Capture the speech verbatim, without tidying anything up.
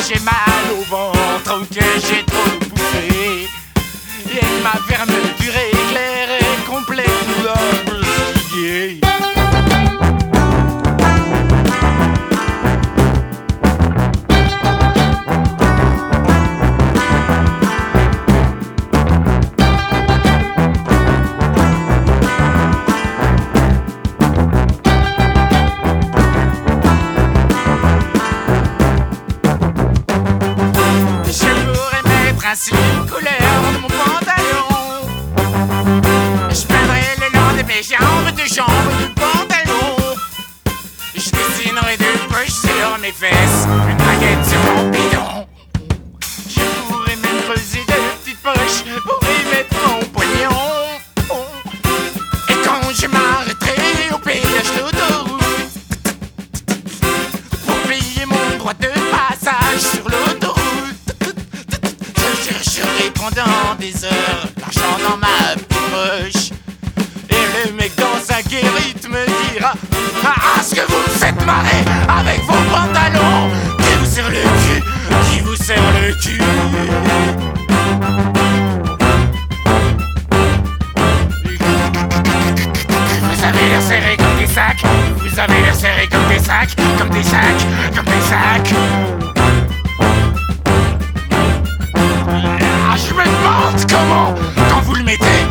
j'ai mal au ventre ou que j'ai trop poussé. Et ma fermeture éclairée complètement brillée. Ainsi une couleur de mon pantalon. Je peindrai le long de mes jambes, de jambes du pantalon. Je dessinerai deux poches sur mes fesses, une baguette sur mon bidon. Je pourrais même creuser de petites poches pour y mettre mon poignon. Et quand je m'arrêterai au péage d'autoroute pour payer mon droit de passage sur l'autoroute, pendant des heures, l'argent dans ma poche. Et le mec dans sa guérite me dira: ah, ce que vous me faites marrer avec vos pantalons qui vous serrent le cul, qui vous serrent le cul. Vous avez l'air serré comme des sacs, vous avez l'air serré comme des sacs, comme des sacs, comme des sacs. Je me demande comment, quand vous le mettez